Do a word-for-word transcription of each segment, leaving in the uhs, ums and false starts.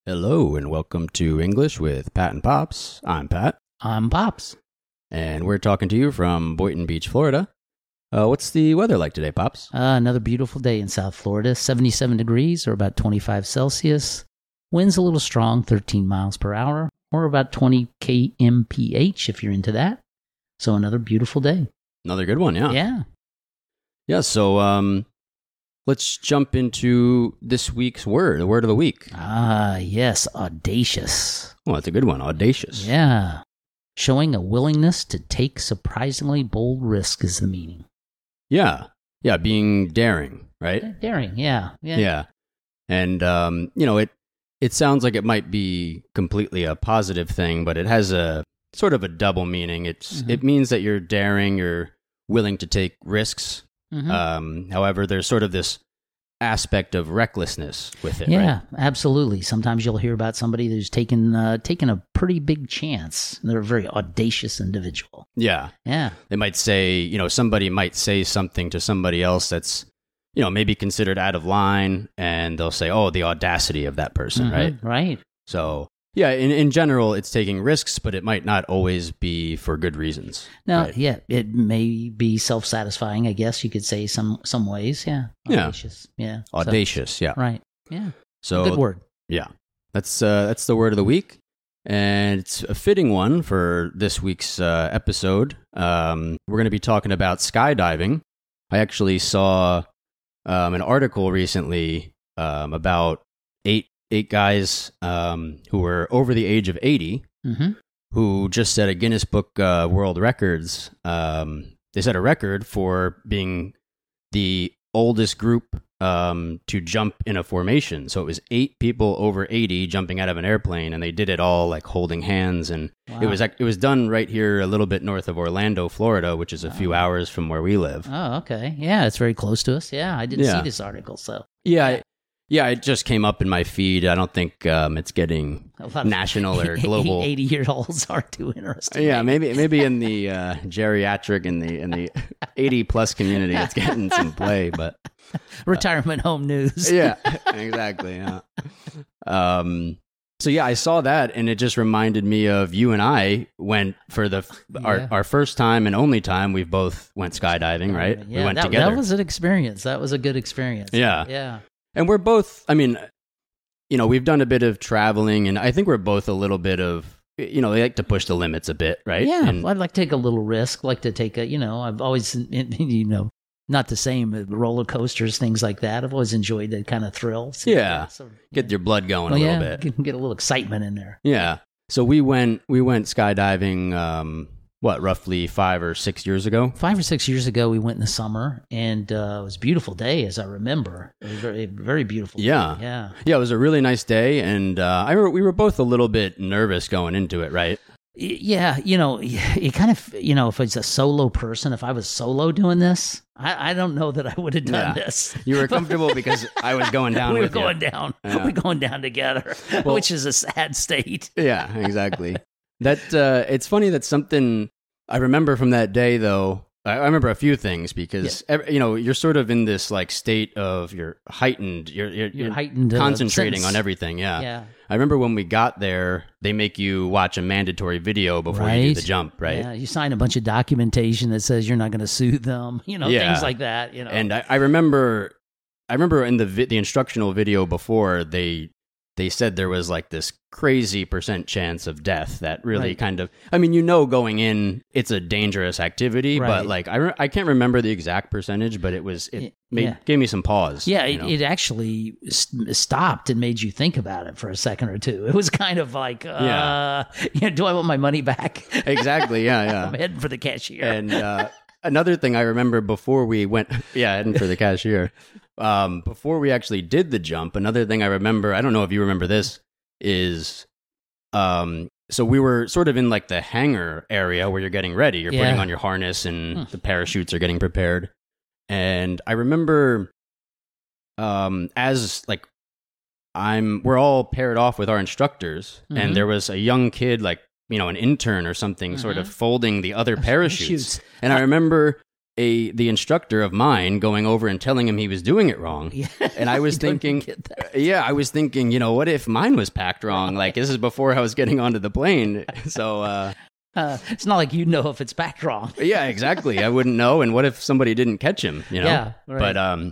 Hello and welcome to English with Pat and Pops. I'm Pat. I'm Pops. And we're talking to you from Boynton Beach, Florida. Uh, what's the weather like today, Pops? Uh, another beautiful day in South Florida. seventy-seven degrees or about twenty-five Celsius. Winds a little strong, thirteen miles per hour or about twenty kilometers per hour if you're into that. So another beautiful day. Another good one, yeah. Yeah. Yeah, so um, let's jump into this week's word, the word of the week. Ah, yes, audacious. Well, that's a good one, audacious. Yeah. Showing a willingness to take surprisingly bold risk is the meaning. Yeah. Yeah, being daring, right? Daring, yeah. Yeah. Yeah. And, um, you know, it, it sounds like it might be completely a positive thing, but it has a sort of a double meaning. It's Mhm. It means that you're daring, you're willing to take risks. Mhm. Um, however, there's sort of this aspect of recklessness with it, Yeah, right? absolutely. Sometimes you'll hear about somebody who's taken uh, taken a pretty big chance. They're a very audacious individual. Yeah. Yeah. They might say, you know, somebody might say something to somebody else that's, you know, maybe considered out of line, and they'll say, oh, the audacity of that person, Mhm, right? Right. So, yeah, in, in general, it's taking risks, but it might not always be for good reasons. Now, right? yeah, it may be self-satisfying, I guess you could say some some ways. Yeah. Yeah. Audacious. Yeah. So- Audacious, yeah. right. Yeah. So, Good word. yeah, that's uh, that's the word of the week, and it's a fitting one for this week's uh, episode. Um, we're going to be talking about skydiving. I actually saw um, an article recently um, about eight eight guys um, who were over the age of eighty Mm-hmm. who just set a Guinness Book uh, World Records. Um, they set a record for being the oldest group um, to jump in a formation. So it was eight people over eighty jumping out of an airplane, and they did it all like holding hands. And Wow. it was ac- it was done right here, a little bit north of Orlando, Florida, which is a few hours from where we live. Oh, okay. Yeah, it's very close to us. Yeah, I didn't Yeah. see this article, so Yeah, I- yeah, it just came up in my feed. I don't think um, it's getting a lot of national or global. eighty-year-olds aren't too interested. Yeah, maybe maybe in the uh, geriatric in the in the eighty plus community, it's getting some play. But Retirement home news. yeah, exactly. Yeah. Um. So yeah, I saw that, and it just reminded me of you and I went for the our Yeah. our first time and only time we've both went skydiving, right? Yeah, we went that, together. that was an experience. That was a good experience. Yeah. Yeah. And we're both, I mean, you know, we've done a bit of traveling, and I think we're both a little bit of, you know, they like to push the limits a bit, right? Yeah, And, I'd like to take a little risk. Like to take a, you know, I've always, you know, not the same uh, roller coasters, things like that. I've always enjoyed that kind of thrill. So, Yeah. so, get your blood going well, a yeah, little bit. Get, get a little excitement in there. Yeah. So we went we went skydiving um what, roughly five or six years ago? Five or six years ago, we went in the summer, and uh, it was a beautiful day, as I remember. It was very, very beautiful. Yeah. Day. Yeah. Yeah, it was a really nice day, and uh I remember we were both a little bit nervous going into it, right? Y- Yeah, you know, it kind of, you know, if it's a solo person, if I was solo doing this, I, I don't know that I would have done Yeah. this. You were comfortable because I was going down we were with you. going down. Yeah. We're going down together, Well- which is a sad state. Yeah, exactly. That uh it's funny that something I remember from that day, though. I I remember a few things because ev- you know, you're sort of in this like state of you're heightened, you're you're, You're you're heightened, uh, concentrating sense. on everything. Yeah. Yeah. I remember when we got there, they make you watch a mandatory video before you do Right. the jump, right? Yeah, you sign a bunch of documentation that says you're not going to sue them, you know, Yeah. things like that, you know. And I, I remember, I remember in the vi- the instructional video before they they said there was like this crazy percent chance of death that really Right. kind of. I mean, you know, going in, it's a dangerous activity, Right. but like I re- I can't remember the exact percentage, but it was it Y- made yeah. gave me some pause. yeah, you it, know? it actually st- stopped and made you think about it for a second or two. It was kind of like, uh, Yeah. you know, do I want my money back? exactly. Yeah, I'm yeah. heading for the cashier. And uh, another thing I remember before we went, yeah, heading for the cashier. Um, before we actually did the jump, another thing I remember, I don't know if you remember this, is um, so we were sort of in like the hangar area where you're getting ready. You're Yeah. putting on your harness and Hmm. the parachutes are getting prepared. And I remember um, as like I'm, we're all paired off with our instructors, Mhm. and there was a young kid, like, you know, an intern or something, sort of Mhm. folding the other parachutes. Parachutes. And I remember a the instructor of mine going over and telling him he was doing it wrong. Yeah. And I was Don't thinking, forget that. yeah, I was thinking, you know, what if mine was packed wrong? Like, this is before I was getting onto the plane. So, uh, Uh, it's not like you know if it's packed wrong. yeah, exactly. I wouldn't know. And what if somebody didn't catch him, you know? Yeah, right. But, um,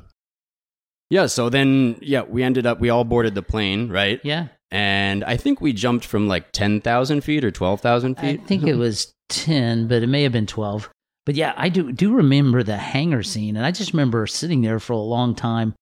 yeah, so then, yeah, we ended up, we all boarded the plane, right? Yeah. And I think we jumped from like ten thousand feet or twelve thousand I feet. think it was ten, but it may have been twelve. But yeah, I do do remember the hangar scene, and I just remember sitting there for a long time.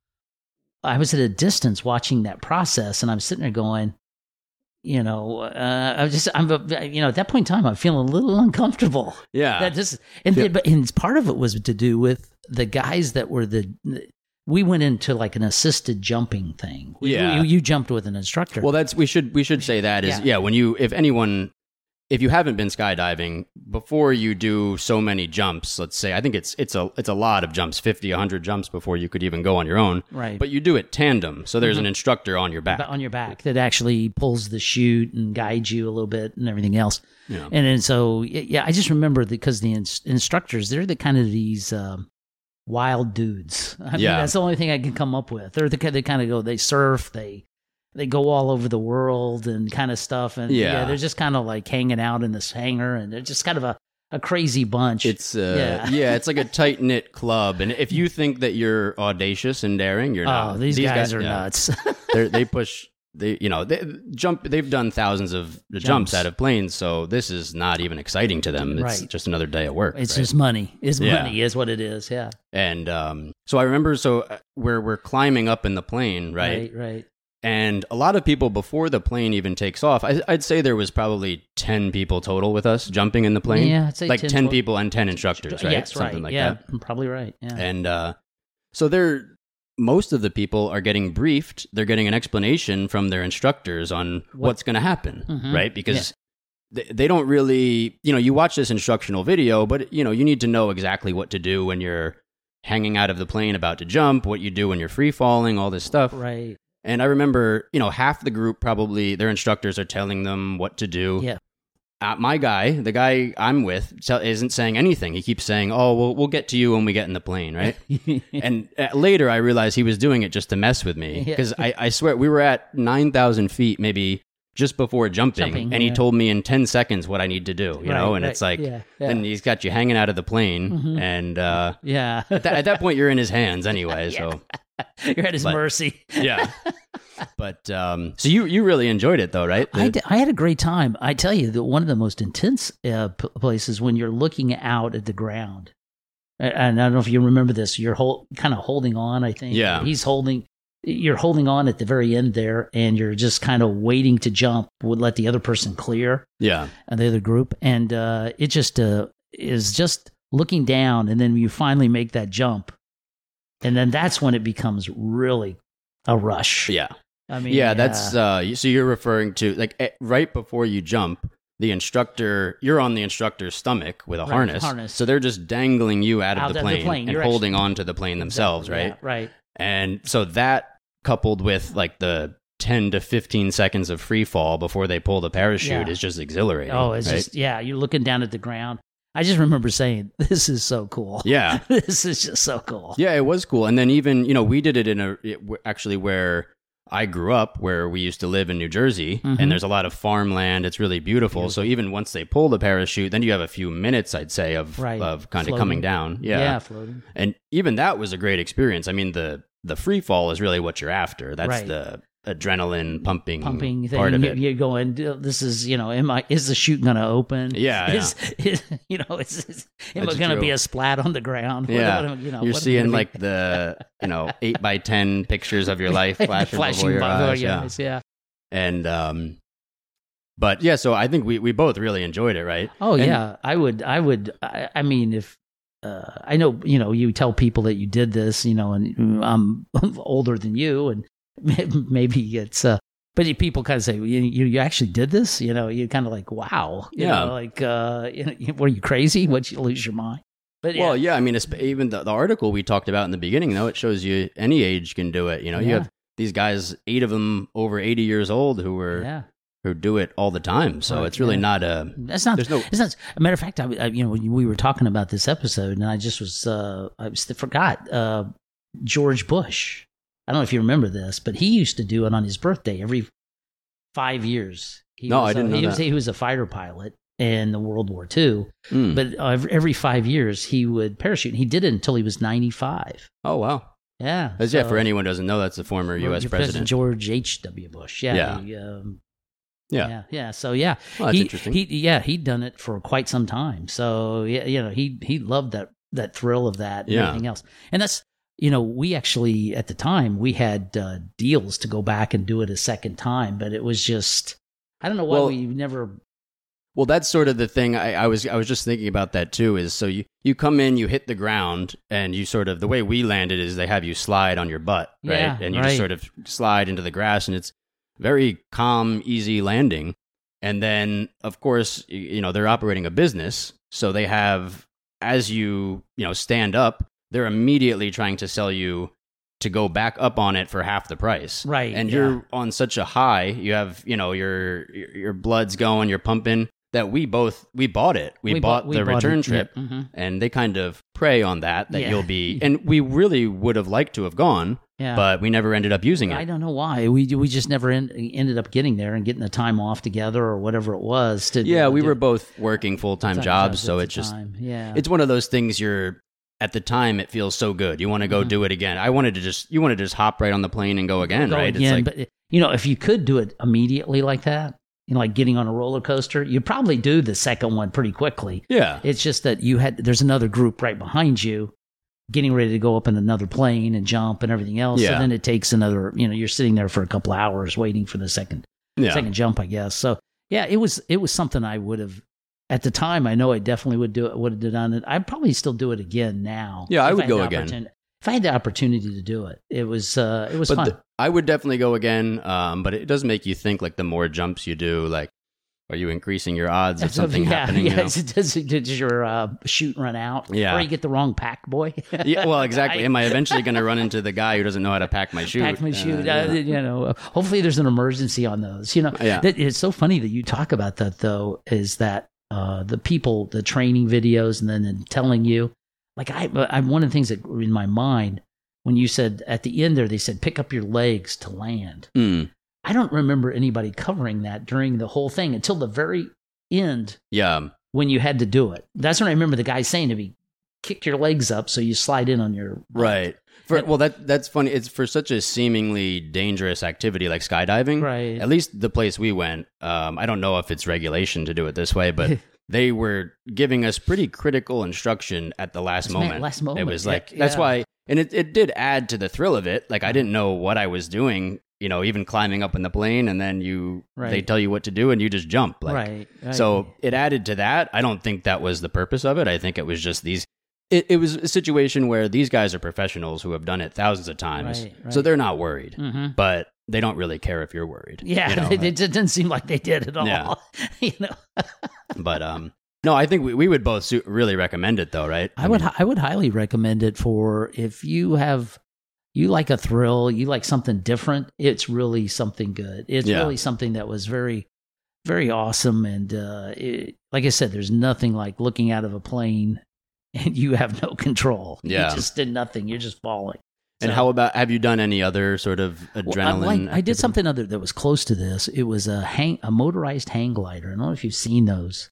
I was at a distance watching that process, and I'm sitting there going, you know, uh, I was just, I'm, you know, at that point in time, I'm feeling a little uncomfortable. Yeah. That just, and, Yeah. but and part of it was to do with the guys that were the. We went into like an assisted jumping thing. We- Yeah. you, you jumped with an instructor. Well, that's we should we should say that is Yeah. yeah. When you if anyone if you haven't been skydiving before you do so many jumps, let's say I think it's it's a it's a lot of jumps, fifty, a hundred jumps before you could even go on your own. Right. But you do it tandem, so there's Mhm. an instructor on your back. on your back that actually pulls the chute and guides you a little bit and everything else. Yeah. And then so, y- yeah, I just remember because the ins- instructors, they're the kind of these um, wild dudes. I mean, Yeah. that's the only thing I can come up with. They're the kind they kind of go, they surf, they they go all over the world and kind of stuff. And yeah, Yeah. they're just kind of like hanging out in this hangar, and they're just kind of a, a crazy bunch. It's uh, Yeah. yeah. it's like a tight knit club, and if you think that you're audacious and daring, you're not. oh, these, guys, are yeah. nuts. They're, they push. They you know they jump. They've done thousands of jumps, Jumps. out of planes, so this is not even exciting to them. It's Right. just another day at work. It's right? just money. It's Yeah. money is what it is. Yeah. And um, so I remember, so uh, we're we're climbing up in the plane, right? Right. Right. And a lot of people before the plane even takes off. I, I'd say there was probably ten people total with us jumping in the plane. Yeah, I'd say like ten, ten twelve people and ten instructors, right? Yes, Something right. like yeah, that. I'm probably right. Yeah. And uh, so they're most of the people are getting briefed. They're getting an explanation from their instructors on What- what's going to happen, Mhm. right? Because they, they don't really, you know, you watch this instructional video, but you know, you need to know exactly what to do when you're hanging out of the plane about to jump, what you do when you're free falling, all this stuff. Right. And I remember, you know, half the group probably their instructors are telling them what to do. Yeah. Uh, my guy, the guy I'm with, tell, isn't saying anything. He keeps saying, "Oh, we'll we'll get to you when we get in the plane," right? And uh, later, I realized he was doing it just to mess with me Yeah. because I, I swear we were at nine thousand feet, maybe just before jumping, Jumping, and he yeah. told me in ten seconds what I need to do. You know, Right, and right. it's like, Yeah, yeah. then he's got you hanging out of the plane, Mhm. and uh, Yeah. at, that, at that point, you're in his hands anyway. So You're at his But- mercy. yeah. But um, so you you really enjoyed it though, right? I, The- d- I had a great time. I tell you, that one of the most intense uh, p- places when you're looking out at the ground. A- And I don't know if you remember this. You're hol- kind of holding on, I think. Yeah. He's holding. You're holding on at the very end there, and you're just kind of waiting to jump. Would let the other person clear, yeah. and the other group, and uh, it just uh, is just looking down, and then you finally make that jump, and then that's when it becomes really a rush. Yeah. I mean, Yeah, that's uh, you- so you're referring to like eh, right before you jump, the instructor, you're on the instructor's stomach with a Right, harness, harness. so they're just dangling you out of Out the of the plane, plane. and You're holding on to the plane themselves, Exactly, right? yeah, right. And so that coupled with like the ten to fifteen seconds of free fall before they pull the parachute Yeah. is just exhilarating. Oh, it's right? just yeah. You're looking down at the ground. I just remember saying, "This is so cool." yeah. This is just so cool. Yeah, it was cool. And then even, you know, we did it in a it, w- actually where I grew up, where we used to live in New Jersey, Mhm. and there's a lot of farmland. It's really beautiful. So even once they pull the parachute, then you have a few minutes, I'd say, of Right. of kind of Floating. coming down. Yeah. Yeah, floating. And even that was a great experience. I mean, the the free fall is really what you're after. That's Right. the adrenaline pumping, Pumping thing. part of you- it. You're going. This is you know. Am I? Is the chute going to open? Yeah, Is, is you know? Is, is am That's I going to true. be a splat on the ground? What- Yeah. what- you know, You're what am I seeing gonna be- like the, you know, eight by ten pictures of your life flashing, flashing before your before eyes. your Yeah. eyes, yeah. And, um, but yeah, so I think we, we both really enjoyed it, right? Oh And- yeah, I would. I would. I, I mean, if uh, I know, you know, you tell people that you did this, you know, and I'm older than you, and maybe it's. Uh, but you- people kind of say, you, you you actually did this, you know. You're kind of like, wow, you Yeah. know, like, uh, you know, were you crazy? Would you lose your mind? But yeah, Well, yeah, I mean, it's, even the, the article we talked about in the beginning, though, it shows you any age can do it. You know, you Yeah. have these guys, eight of them over eighty years old, who were yeah, who do it all the time. So Right, it's really yeah. not a. That's not. There's no. It's not. A matter of fact, I, I you know we were talking about this episode, and I just was uh, I was forgot uh, George Bush. I don't know if you remember this, but he used to do it on his birthday every five years. He No, was, I didn't uh, know he was that. he was a fighter pilot in the World War Two, Mm. but uh, every, every five years he would parachute. And he did it until he was ninety-five. Oh wow. Yeah, As yeah, so- for anyone who doesn't know, that's the former U S Your president. George H W. Bush. Yeah, Yeah. he, um, Yeah. yeah, yeah. So yeah, Well, that's he, interesting. He, yeah, he'd done it for quite some time. So yeah, you know, he he loved that that thrill of that and Yeah. everything else. And that's you know, we actually at the time we had uh, deals to go back and do it a second time, but it was just I don't know why Well- we never. Well, that's sort of the thing. I, I was I was just thinking about that too. Is so you, you come in, you hit the ground, and you sort of the way we landed is they have you slide on your butt, right? Yeah, and you right. just sort of slide into the grass, and it's very calm, easy landing. And then, of course, y- you know they're operating a business, so they have as you you know stand up, they're immediately trying to sell you to go back up on it for half the price, Right, And yeah. you're on such a high, you have you know your your your blood's going, you're pumping. That we both we bought it. We, bought we the bought return it. trip, Yeah, mhm. and they kind of prey on that. That Yeah. you'll be, and we really would have liked to have gone, Yeah. but we never ended up using I it. don't know why we we just never en- ended up getting there and getting the time off together or whatever it was. To Yeah, we do- were both working full time full-time jobs, at so the it's just time. yeah, it's one of those things. You're at the time, it feels so good. You want to go Mhm. do it again. I wanted to just you wanted to just hop right on the plane and go again, Go right? again, it's like but you know, if you could do it immediately like that, you know, like getting on a roller coaster, you'd probably do the second one pretty quickly. yeah, It's just that you had there's another group right behind you, getting ready to go up in another plane and jump and everything else. Yeah. So then it takes another, you know, you're sitting there for a couple hours waiting for the second yeah. second jump, I guess. So yeah, it was it was something I would have at the time. I know I definitely would do it. Would have done it. I'd probably still do it again now. Yeah, I if would had go the again. opportun- If I had the opportunity to do it, it was uh, it was But fun. the- I would definitely go again. Um, but it does make you think. Like the more jumps you do, like are you increasing your odds of So, something yeah, happening? Yeah, you know? does, does your uh, shoot run out? Yeah. Or you get the wrong pack boy? Yeah, well, exactly. Am I eventually going to run into the guy who doesn't know how to pack my chute? Pack my shoot. Uh, Uh, yeah. you know, uh, hopefully there's an emergency on those. You know, Yeah. that, it's so funny that you talk about that though. Is that uh, the people, the training videos, and then then telling you, like I, I, one of the things that were in my mind when you said at the end there, they said pick up your legs to land. Mm, I don't remember anybody covering that during the whole thing until the very end. yeah. When you had to do it. That's when I remember the guy saying to me, kick your legs up so you slide in on your butt." Right. For, And- well, that that's funny. It's for such a seemingly dangerous activity like skydiving. Right. At least the place we went, um, I don't know if it's regulation to do it this way, but they were giving us pretty critical instruction at the last Last ma- moment. last moment, It was yeah, like, that's yeah. why, and it, it did add to the thrill of it. Like, I didn't know what I was doing, you know, even climbing up in the plane, and then you, they Right. tell you what to do and you just jump. Like, right, right. So it added to that. I don't think that was the purpose of it. I think it was just these. It, it was a situation where these guys are professionals who have done it thousands of times, Right, right. so they're not worried. hmm But they don't really care if you're worried. Yeah, you know? it, it didn't seem like they did at all. Yeah. you know, But um, no, I think we, we would both su- really recommend it, though, right? I would mean, I would highly recommend it for if you have you like a thrill, you like something different. It's really something good. It's Yeah. really something that was very very awesome. And uh, it, like I said, there's nothing like looking out of a plane and you have no control. Yeah. You just did nothing. You're just falling. And So- how about have you done any other sort of Well, adrenaline? I, like, I did activity? something other that was close to this. It was a hang, a motorized hang glider. I don't know if you've seen those.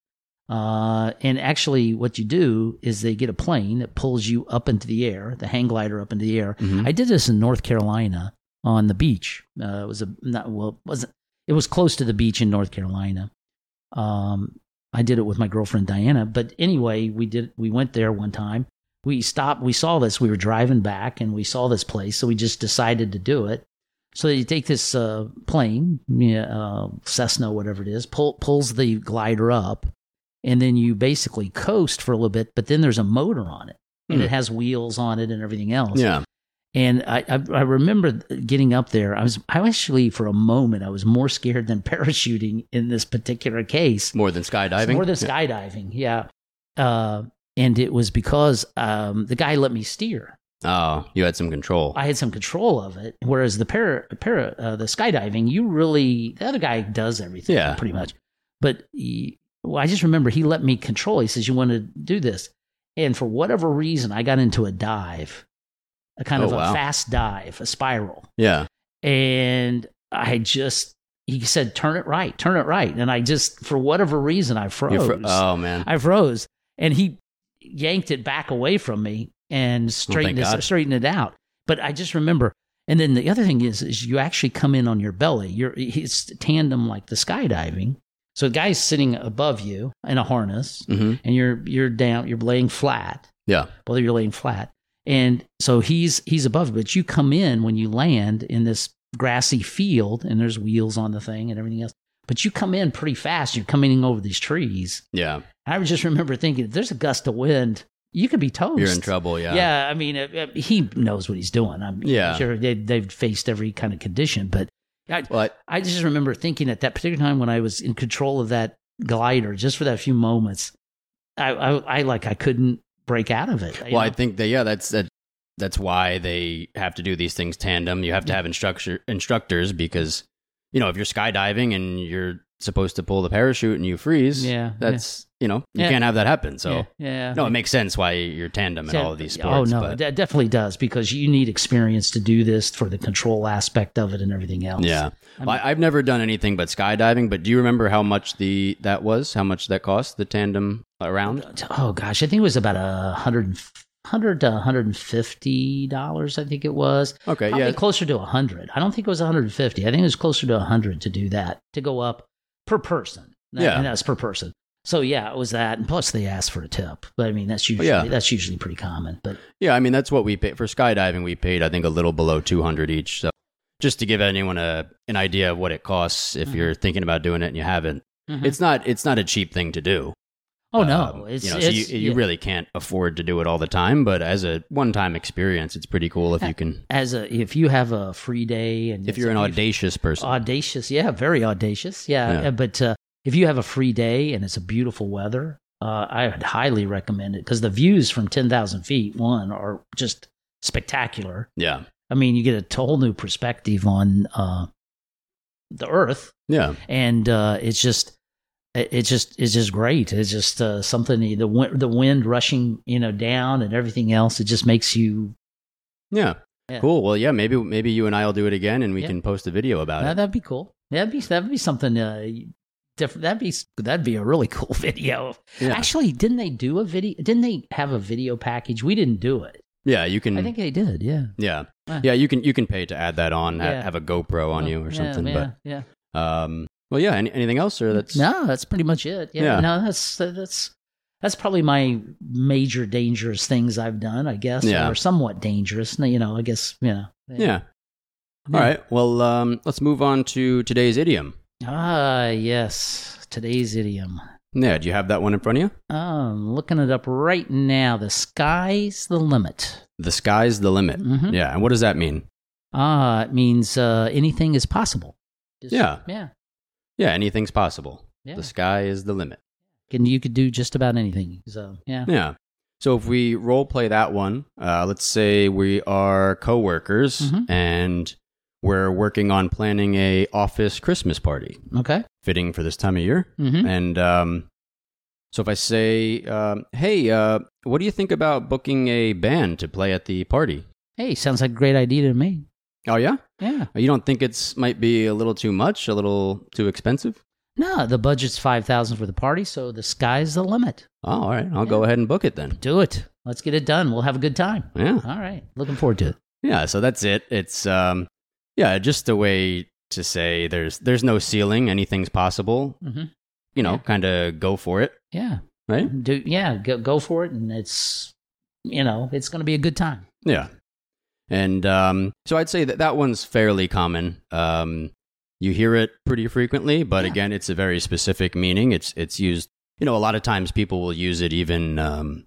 Uh, and actually, what you do is they get a plane that pulls you up into the air, the hang glider up into the air. Mhm. I did this in North Carolina on the beach. Uh, it was a not well, it wasn't it was close to the beach in North Carolina. Um, I did it with my girlfriend Diana. But anyway, we did. We went there one time. We stopped. We saw this. We were driving back, and we saw this place, so we just decided to do it. So you take this uh, plane, yeah, uh, Cessna, whatever it is, pull, pulls the glider up, and then you basically coast for a little bit. But then there's a motor on it, and Hmm. it has wheels on it and everything else. Yeah. And I, I, I remember getting up there. I was, I actually, for a moment, I was more scared than parachuting in this particular case. More than skydiving? More than Yeah. skydiving, yeah. Uh, and it was because um, the guy let me steer. Oh, you had some control. I had some control of it. Whereas the para, para uh, the skydiving, you really, the other guy does everything Yeah. pretty much. But he, well, I just remember he let me control. He says, you want to do this. And for whatever reason, I got into a dive, a kind Oh, of a wow. fast dive, a spiral. Yeah. And I just, he said, turn it right, turn it right. And I just, for whatever reason, I froze. You fro- oh, man. I froze. And he yanked it back away from me and straightened, God. it, straightened it out. But I just remember, and then the other thing is, is you actually come in on your belly. You're, it's tandem like the skydiving. So the guy's sitting above you in a harness, hmm and you're you're down, you're laying flat. Yeah. Well, you're laying flat. And so he's he's above you, but you come in when you land in this grassy field, and there's wheels on the thing and everything else. But you come in pretty fast. You're coming in over these trees. Yeah. I would just remember thinking, if there's a gust of wind, you could be toast. You're in trouble. Yeah. Yeah, I mean, uh, uh, he knows what he's doing. I'm Yeah. sure they, they've faced every kind of condition. But I, Well, I- I just remember thinking at that particular time when I was in control of that glider, just for that few moments, I, I, I like I couldn't break out of it. you Well, I know? think that yeah, that's that. That's why they have to do these things tandem. You have to have instructor instructors because you know if you're skydiving and you're supposed to pull the parachute and you freeze, Yeah, that's you know you Yeah. can't have that happen. So yeah, yeah. no, it makes sense why you're tandem in Yeah. all of these Oh sports. no, but, that definitely does because you need experience to do this for the control aspect of it and everything else. yeah, I Well, I, I've never done anything but skydiving. But do you remember how much the that was? How much that cost? The tandem around? Oh gosh, I think it was about a hundred, hundred to one hundred and fifty dollars. I think it was. Okay, Probably yeah, closer to a hundred. I don't think it was one hundred and fifty. I think it was closer to a hundred to do that to go up per person. That- Yeah. and that's per person. So yeah, it was that, and plus they asked for a tip. But I mean, that's usually yeah. that's usually pretty common. But yeah. I mean, that's what we paid for skydiving. We paid, I think, a little below two hundred each. So just to give anyone a an idea of what it costs if Mhm. you're thinking about doing it and you haven't. Mhm. It's not it's not a cheap thing to do. oh no, Um, it's you know, so you, it's, you yeah. really can't afford to do it all the time. But as a one time experience, it's pretty cool if you can. as a if you have a free day and If you're an audacious person, audacious, yeah, very audacious, yeah. Yeah. uh, But uh, if you have a free day and it's a beautiful weather, uh, I would highly recommend it because the views from ten thousand feet, one, are just spectacular. yeah, I mean, you get a whole new perspective on uh, the Earth, yeah, and uh, it's just. it- It's just it's just great. It's just uh, something the wi- the wind rushing you know down and everything else. It just makes you yeah, Yeah. Cool. Well, yeah, maybe maybe you and I will do it again, and we Yeah. can post a video about That, it. that'd be cool. That'd be that'd be something uh, different. That'd be that'd be a really cool video. Yeah, Actually, didn't they do a video? Didn't they have a video package? We didn't do it. yeah, you can. I think they did. Yeah. yeah, Uh. yeah, you can you can pay to add that on. ha- Yeah. Have a GoPro on Oh, you or yeah, something. Yeah. yeah. But um, well, yeah. Any, anything else, or that's No, that's pretty much it. Yeah. Yeah. No, that's that's that's probably my major dangerous things I've done. I guess. Yeah. Or somewhat dangerous. You know. I guess. You know. yeah. All right. Well, um, let's move on to today's idiom. Ah, yes. Today's idiom. Yeah, do you have that one in front of you? I'm looking it up right now. The sky's the limit. The sky's the limit. Mhm. Yeah, and what does that mean? Ah, it means uh, anything is possible. Just- Yeah. Yeah. Yeah, anything's possible. Yeah. The sky is the limit. And you could do just about anything. So, yeah. Yeah. So if we role play that one, uh, let's say we are coworkers Mhm. and we're working on planning a office Christmas party, Okay. fitting for this time of year. Mm-hmm. And um, so if I say, um, "Hey, uh, what do you think about booking a band to play at the party?" Hey, sounds like a great idea to me. Oh yeah, Yeah. you don't think it's might be a little too much, a little too expensive? No, the budget's five thousand for the party, so the sky's the limit. Oh, all right, I'll go ahead and book it then. Do it. Let's get it done. We'll have a good time. Yeah. All right. Looking forward to it. Yeah, so that's it. It's um yeah, just a way to say there's there's no ceiling, anything's possible. Mm-hmm. You know, Yeah. kind of go for it, Yeah. right? Do yeah, go go for it, and it's you know it's going to be a good time. Yeah. And um so I'd say that that one's fairly common. Um you hear it pretty frequently, but Yeah. again, it's a very specific meaning. It's it's used, you know, a lot of times people will use it even um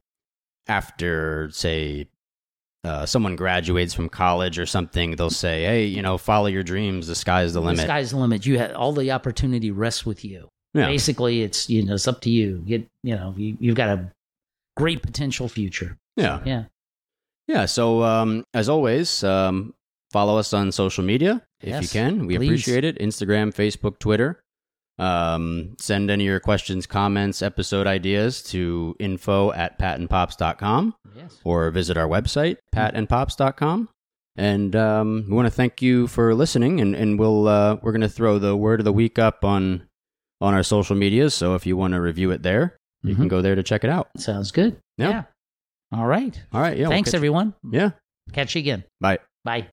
after say uh, someone graduates from college or something. They'll say, "Hey, you know, follow your dreams. The sky's the limit." The sky's the limit. You have all the opportunity rests with you. Yeah. Basically, it's you know it's up to you. Get you know you, you've got a great potential future. Yeah. Yeah. Yeah. So um, as always, um, follow us on social media if Yes, you can. We please. appreciate it. Instagram, Facebook, Twitter. Um, send any of your questions, comments, episode ideas to info at pat and pops dot com Yes. or visit our website, pat and pops dot com. And um, we want to thank you for listening, and, and we'll uh, we're going to throw the word of the week up on on our social medias. So if you want to review it there, you Mhm. can go there to check it out. Sounds good. Yeah. Yeah. All right. All right. Yeah. we'll Thanks, catch- everyone. Yeah. Catch you again. Bye. Bye.